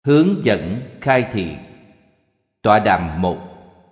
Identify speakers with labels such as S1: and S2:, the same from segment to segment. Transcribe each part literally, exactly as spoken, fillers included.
S1: Hướng dẫn khai thị. Tọa đàm một.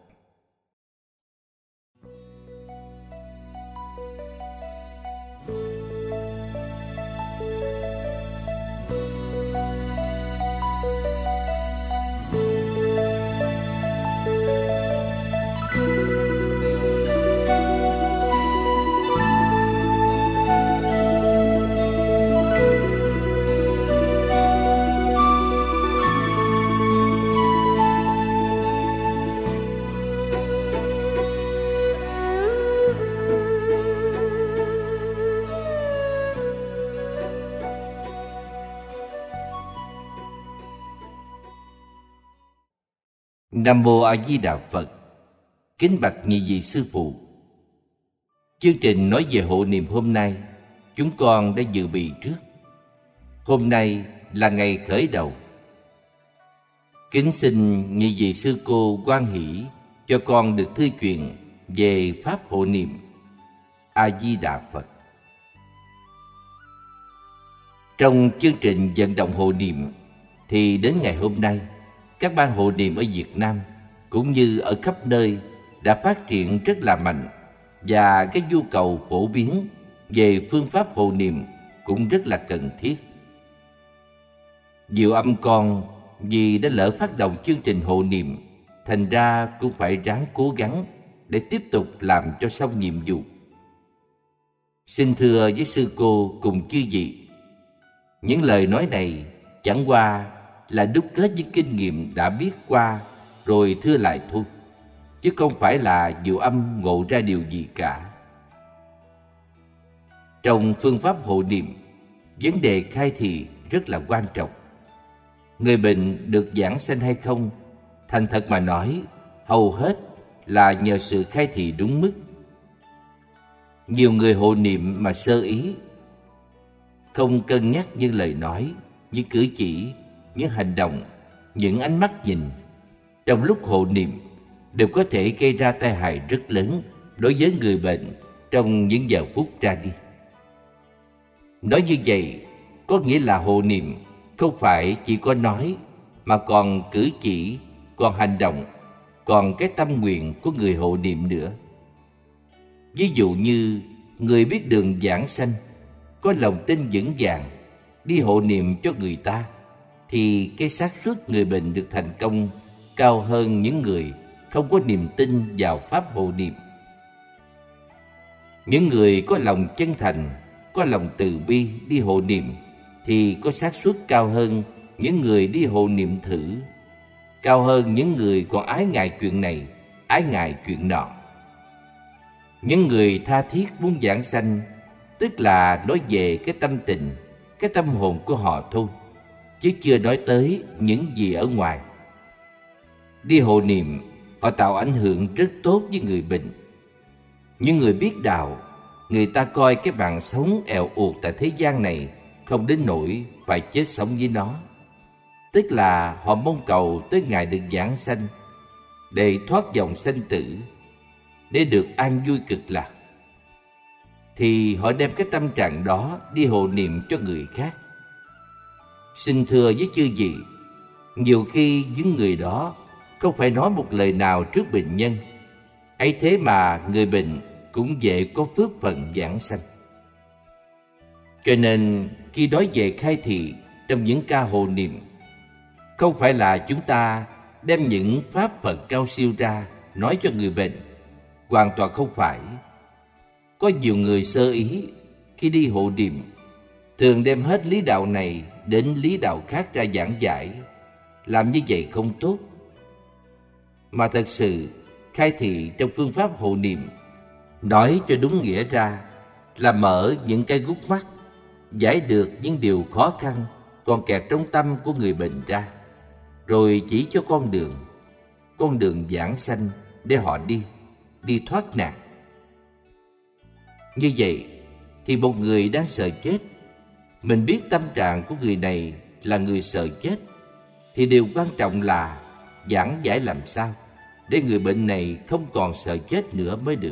S1: Nam mô A Di Đà Phật. Kính bạch nhị vị sư phụ. Chương trình nói về hộ niệm hôm nay chúng con đã dự bị trước. Hôm nay là ngày khởi đầu. Kính xin nhị vị sư cô hoan hỷ cho con được thư chuyện về pháp hộ niệm. A Di Đà Phật. Trong chương trình vận động hộ niệm thì đến ngày hôm nay, các ban hộ niệm ở Việt Nam cũng như ở khắp nơi đã phát triển rất là mạnh, và cái nhu cầu phổ biến về phương pháp hộ niệm cũng rất là cần thiết. Diệu Âm con vì đã lỡ phát động chương trình hộ niệm, thành ra cũng phải ráng cố gắng để tiếp tục làm cho xong nhiệm vụ. Xin thưa với sư cô cùng chư vị, những lời nói này chẳng qua là đúc kết những kinh nghiệm đã biết qua rồi thưa lại thôi, chứ không phải là Diệu Âm ngộ ra điều gì cả. Trong phương pháp hộ niệm, vấn đề khai thị rất là quan trọng. Người bệnh được giảng sanh hay không, thành thật mà nói, hầu hết là nhờ sự khai thị đúng mức. Nhiều người hộ niệm mà sơ ý, không cân nhắc những lời nói, những cử chỉ, những hành động, những ánh mắt nhìn trong lúc hộ niệm đều có thể gây ra tai hại rất lớn đối với người bệnh trong những giờ phút ra đi. Nói như vậy có nghĩa là hộ niệm không phải chỉ có nói, mà còn cử chỉ, còn hành động, còn cái tâm nguyện của người hộ niệm nữa. Ví dụ như người biết đường giảng sanh, có lòng tin vững vàng, đi hộ niệm cho người ta, thì cái xác suất người bệnh được thành công cao hơn những người không có niềm tin vào pháp hộ niệm. Những người có lòng chân thành, có lòng từ bi đi hộ niệm thì có xác suất cao hơn những người đi hộ niệm thử, cao hơn những người còn ái ngại chuyện này, ái ngại chuyện nọ. Những người tha thiết muốn giảng sanh, tức là nói về cái tâm tình, cái tâm hồn của họ thôi, chứ chưa nói tới những gì ở ngoài. Đi hộ niệm, họ tạo ảnh hưởng rất tốt với người bệnh. Những người biết đạo, người ta coi cái mạng sống èo uột tại thế gian này không đến nỗi phải chết sống với nó. Tức là họ mong cầu tới ngày được giảng sanh, để thoát vòng sanh tử, để được an vui cực lạc. Thì họ đem cái tâm trạng đó đi hộ niệm cho người khác. Xin thưa với chư vị, nhiều khi những người đó không phải nói một lời nào trước bệnh nhân, ấy thế mà người bệnh cũng dễ có phước phận giảng sanh. Cho nên khi nói về khai thị trong những ca hộ niệm, không phải là chúng ta đem những pháp Phật cao siêu ra nói cho người bệnh, hoàn toàn không phải. Có nhiều người sơ ý khi đi hộ niệm, thường đem hết lý đạo này đến lý đạo khác ra giảng giải. Làm như vậy không tốt. Mà thật sự khai thị trong phương pháp hộ niệm, nói cho đúng nghĩa ra là mở những cái gút mắt, giải được những điều khó khăn còn kẹt trong tâm của người bệnh ra, rồi chỉ cho con đường, con đường giảng sanh để họ đi, đi thoát nạn. Như vậy thì một người đang sợ chết, mình biết tâm trạng của người này là người sợ chết, thì điều quan trọng là giảng giải làm sao để người bệnh này không còn sợ chết nữa mới được.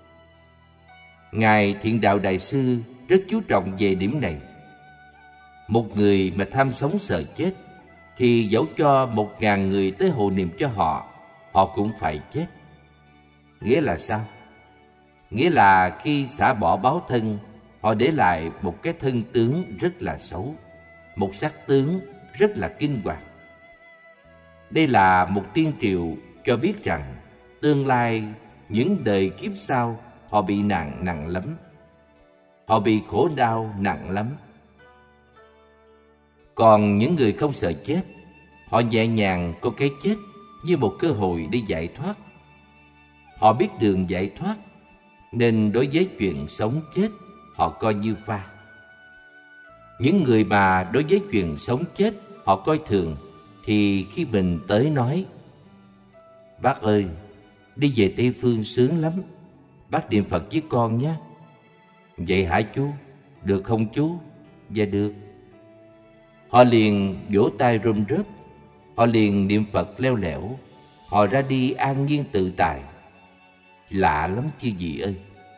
S1: Ngài Thiện Đạo Đại Sư rất chú trọng về điểm này. Một người mà tham sống sợ chết thì dẫu cho một ngàn người tới hộ niệm cho họ, họ cũng phải chết. Nghĩa là sao? Nghĩa là khi xả bỏ báo thân, họ để lại một cái thân tướng rất là xấu, một sắc tướng rất là kinh hoàng. Đây là một tiên triệu cho biết rằng tương lai những đời kiếp sau họ bị nạn nặng lắm. Họ bị khổ đau nặng lắm. Còn những người không sợ chết, họ nhẹ nhàng coi cái chết như một cơ hội để giải thoát. Họ biết đường giải thoát, nên đối với chuyện sống chết, họ coi như pha. Những người mà đối với chuyện sống chết họ coi thường, thì khi mình tới nói: "Bác ơi, đi về Tây Phương sướng lắm, bác niệm Phật với con nhé." "Vậy hả chú? Được không chú?" "Dạ được." Họ liền vỗ tay rôm rớp, họ liền niệm Phật leo lẻo, họ ra đi an nhiên tự tại. Lạ lắm chứ gì ơi!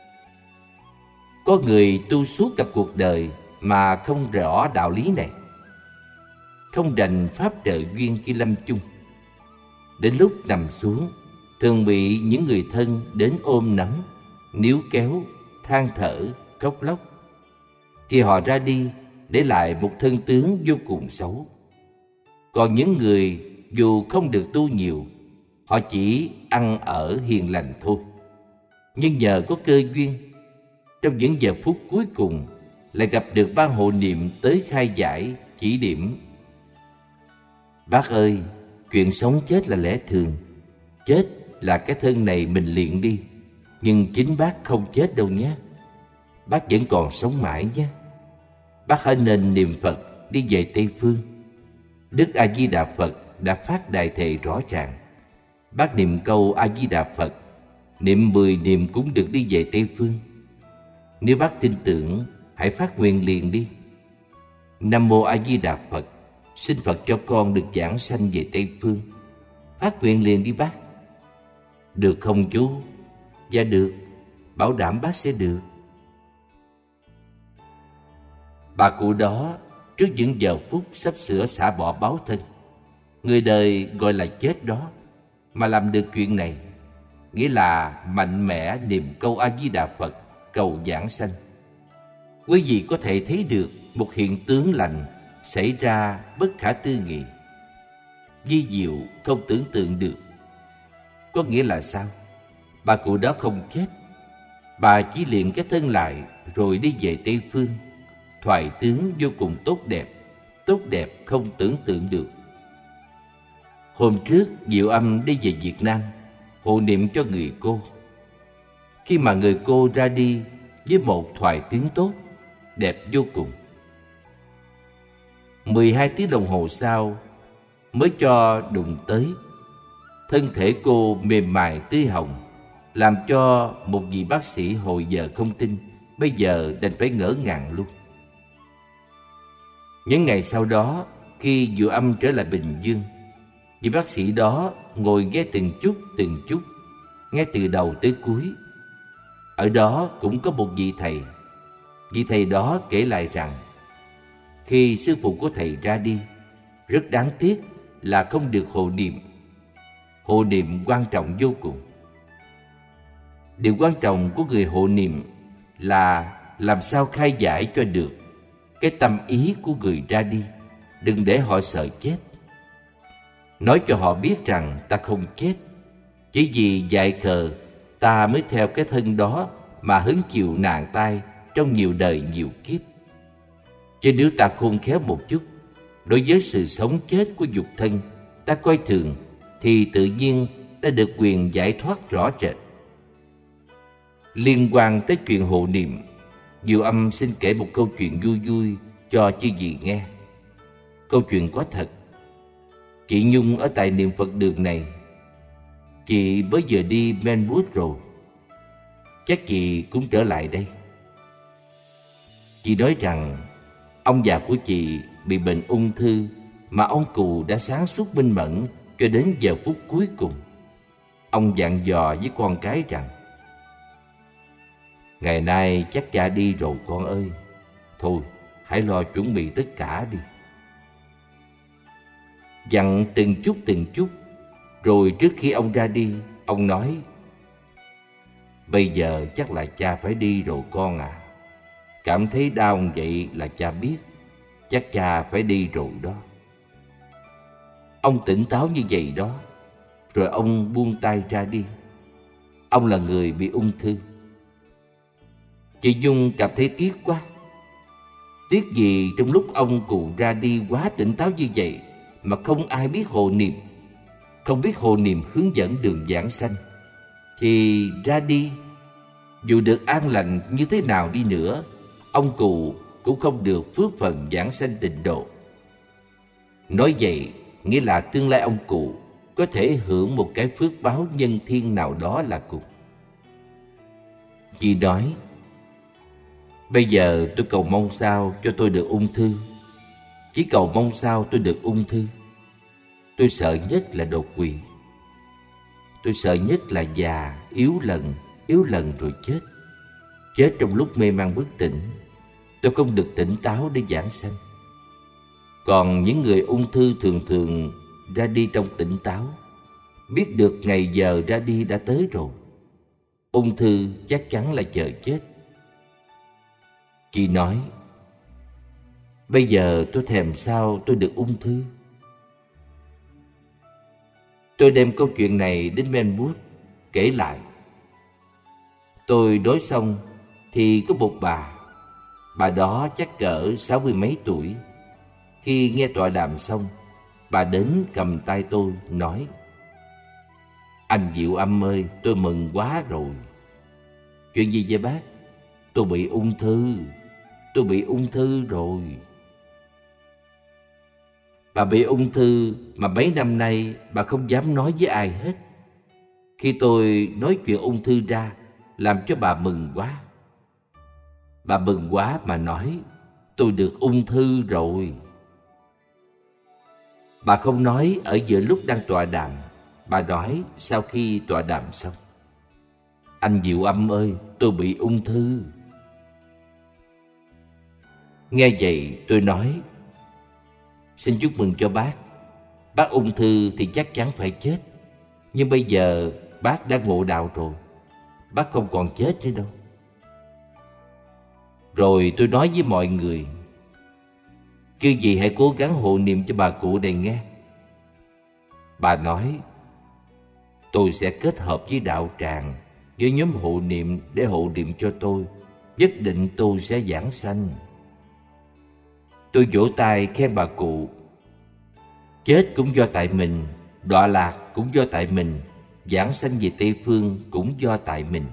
S1: Có người tu suốt cả cuộc đời mà không rõ đạo lý này, không đành pháp trợ duyên khi lâm chung. Đến lúc nằm xuống, thường bị những người thân đến ôm nắm, níu kéo, than thở, khóc lóc. Thì họ ra đi để lại một thân tướng vô cùng xấu. Còn những người dù không được tu nhiều, họ chỉ ăn ở hiền lành thôi, nhưng nhờ có cơ duyên, trong những giờ phút cuối cùng lại gặp được ban hộ niệm tới khai giải, chỉ điểm: "Bác ơi, chuyện sống chết là lẽ thường. Chết là cái thân này mình luyện đi, nhưng chính bác không chết đâu nhé. Bác vẫn còn sống mãi nhé. Bác hãy nên niệm Phật đi về Tây Phương. Đức A Di Đà Phật đã phát đại thệ rõ ràng. Bác niệm câu A Di Đà Phật, niệm mười niệm cũng được đi về Tây Phương. Nếu bác tin tưởng, hãy phát nguyện liền đi. Nam mô A Di Đà Phật, xin Phật cho con được giảng sanh về Tây Phương. Phát nguyện liền đi bác." "Được không chú?" "Dạ được, bảo đảm bác sẽ được." Bà cụ đó trước những giờ phút sắp sửa xả bỏ báo thân, người đời gọi là chết đó, mà làm được chuyện này, nghĩa là mạnh mẽ niệm câu A Di Đà Phật cầu giảng sanh. Quý vị có thể thấy được một hiện tướng lành xảy ra bất khả tư nghị, vi diệu không tưởng tượng được. Có nghĩa là sao? Bà cụ đó không chết, bà chỉ luyện cái thân lại rồi đi về Tây Phương, thoại tướng vô cùng tốt đẹp, tốt đẹp không tưởng tượng được. Hôm trước Diệu Âm đi về Việt Nam hộ niệm cho người cô. Khi mà người cô ra đi với một thoại tướng tốt, đẹp vô cùng. mười hai tiếng đồng hồ sau mới cho đụng tới. Thân thể cô mềm mại tươi hồng, làm cho một vị bác sĩ hồi giờ không tin, bây giờ đành phải ngỡ ngàng luôn. Những ngày sau đó, khi Diệu Âm trở lại Bình Dương, vị bác sĩ đó ngồi nghe từng chút từng chút, nghe từ đầu tới cuối. Ở đó cũng có một vị thầy. Vị thầy đó kể lại rằng, khi sư phụ của thầy ra đi, rất đáng tiếc là không được hộ niệm. Hộ niệm quan trọng vô cùng. Điều quan trọng của người hộ niệm là làm sao khai giải cho được cái tâm ý của người ra đi, đừng để họ sợ chết. Nói cho họ biết rằng ta không chết, chỉ vì dại khờ ta mới theo cái thân đó mà hứng chịu nạn tai trong nhiều đời nhiều kiếp. Chứ nếu ta khôn khéo một chút, đối với sự sống chết của dục thân ta coi thường, thì tự nhiên ta được quyền giải thoát rõ rệt. Liên quan tới chuyện hộ niệm, Diệu Âm xin kể một câu chuyện vui vui cho chư vị nghe. Câu chuyện có thật. Chị Nhung ở tại niệm Phật đường này. Chị mới vừa đi Menwood rồi. Chắc chị cũng trở lại đây. Chị nói rằng ông già của chị bị bệnh ung thư, mà ông cụ đã sáng suốt minh mẫn cho đến giờ phút cuối cùng. Ông dặn dò với con cái rằng, ngày nay chắc cha đi rồi con ơi. Thôi, hãy lo chuẩn bị tất cả đi. dặn từng chút từng chút. Rồi trước khi ông ra đi, ông nói: bây giờ chắc là cha phải đi rồi con à. Cảm thấy đau vậy là cha biết, chắc cha phải đi rồi đó. Ông tỉnh táo như vậy đó, rồi ông buông tay ra đi. Ông là người bị ung thư. Chị Nhung cảm thấy tiếc quá. Tiếc gì trong lúc ông cụ ra đi quá tỉnh táo như vậy mà không ai biết hộ niệm, không biết hộ niệm hướng dẫn đường giảng sanh, thì ra đi, dù được an lành như thế nào đi nữa, ông cụ cũng không được phước phần giảng sanh tịnh độ. Nói vậy nghĩa là tương lai ông cụ có thể hưởng một cái phước báo nhân thiên nào đó là cùng. Chị nói: bây giờ tôi cầu mong sao cho tôi được ung thư. Chỉ cầu mong sao tôi được ung thư. Tôi sợ nhất là đột quỵ. Tôi sợ nhất là già, yếu lần, yếu lần rồi chết. Chết trong lúc mê man bất tỉnh. Tôi không được tỉnh táo để giảng sanh. Còn những người ung thư thường thường ra đi trong tỉnh táo, biết được ngày giờ ra đi đã tới rồi. Ung thư chắc chắn là chờ chết. Chị nói: bây giờ tôi thèm sao tôi được ung thư. Tôi đem câu chuyện này đến Melbourne kể lại. Tôi nói xong thì có một bà. Bà đó chắc cỡ sáu mươi mấy tuổi. Khi nghe tọa đàm xong, bà đến cầm tay tôi nói: anh Diệu Âm ơi, tôi mừng quá rồi. Chuyện gì vậy bác? Tôi bị ung thư. Tôi bị ung thư rồi. Bà bị ung thư mà mấy năm nay bà không dám nói với ai hết. Khi tôi nói chuyện ung thư ra, làm cho bà mừng quá. Bà mừng quá mà nói: tôi được ung thư rồi. Bà không nói ở giữa lúc đang tọa đàm. Bà nói sau khi tọa đàm xong: anh Diệu Âm ơi, tôi bị ung thư. Nghe vậy tôi nói: xin chúc mừng cho bác. Bác ung thư thì chắc chắn phải chết. Nhưng bây giờ bác đã ngộ đạo rồi. Bác không còn chết nữa đâu. Rồi tôi nói với mọi người: chứ gì hãy cố gắng hộ niệm cho bà cụ này nghe. Bà nói: tôi sẽ kết hợp với đạo tràng, với nhóm hộ niệm để hộ niệm cho tôi. Nhất định tôi sẽ giảng sanh. Tôi vỗ tay khen bà cụ. Chết cũng do tại mình, đọa lạc cũng do tại mình, giảng sanh về Tây Phương cũng do tại mình.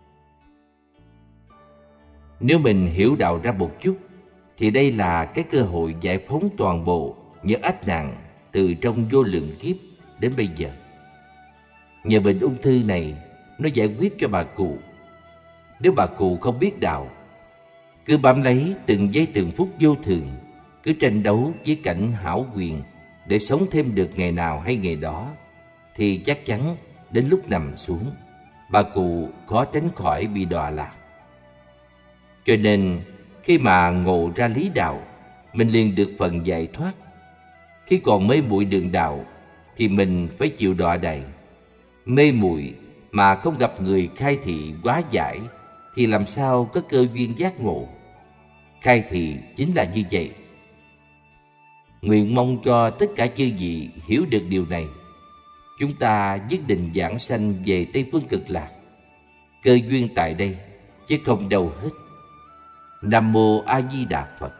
S1: Nếu mình hiểu đạo ra một chút, thì đây là cái cơ hội giải phóng toàn bộ những ách nạn từ trong vô lượng kiếp đến bây giờ. Nhờ bệnh ung thư này, nó giải quyết cho bà cụ. Nếu bà cụ không biết đạo, cứ bám lấy từng giây từng phút vô thường, cứ tranh đấu với cảnh hão quyền để sống thêm được ngày nào hay ngày đó, thì chắc chắn đến lúc nằm xuống, bà cụ khó tránh khỏi bị đọa lạc. Cho nên khi mà ngộ ra lý đạo, mình liền được phần giải thoát. Khi còn mê muội đường đạo thì mình phải chịu đọa đầy. Mê muội mà không gặp người khai thị hóa giải thì làm sao có cơ duyên giác ngộ. Khai thị chính là như vậy. Nguyện mong cho tất cả chư vị hiểu được điều này. Chúng ta nhất định giảng sanh về Tây Phương Cực Lạc. Cơ duyên tại đây chứ không đâu hết. Nam mô A Di Đà Phật.